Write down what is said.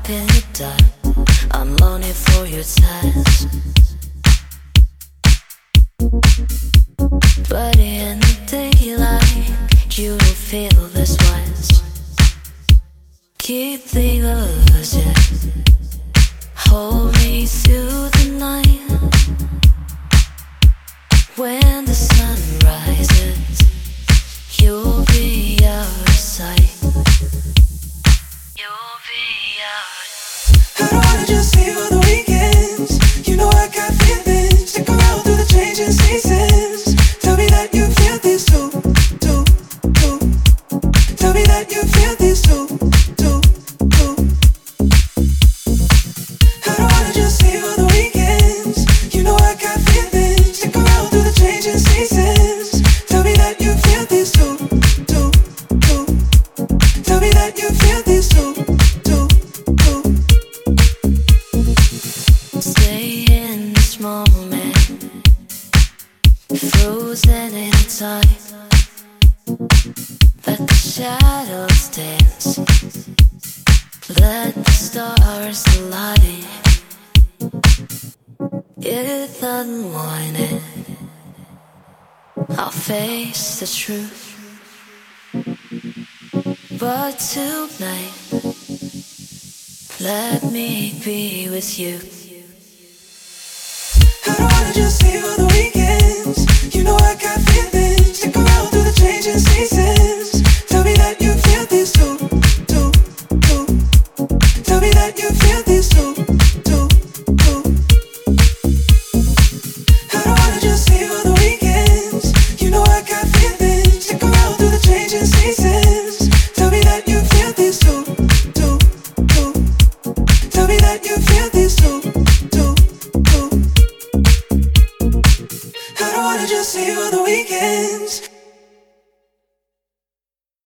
in the dark. I'm longing for your touch, but in the daylight, you don't feel this much. Keep the illusion, hold me through the night. When the sun rises, you'll be out of sight. You'll be out. I don't wanna just see you on the weekends. You know I got feelings. Stick around through the changing seasons. Tell me that you feel this too, too, too. Tell me that you feel this too, too, too. I don't wanna just see you on the weekends. You know I got feelings. Stick around through the changing seasons. Tell me that you feel this too, too, too. Tell me that you feel this too, too, too. Stay in this moment, frozen in time. Let the shadows dance, let the stars align. If unwanted, I'll face the truth. But tonight, let me be with you. I don't wanna just see you on the weekends. You know I got feelings. Stick around through the changing seasons. Tell me that you feel this too, too, too. Tell me that you feel this too, too, too. I don't wanna just see you on the weekends. You know I got feelings. Stick around through the changing seasons. Tell me that you feel this too, too, too. Tell me that you feel this too, too, too. I don't wanna just see you on the weekends.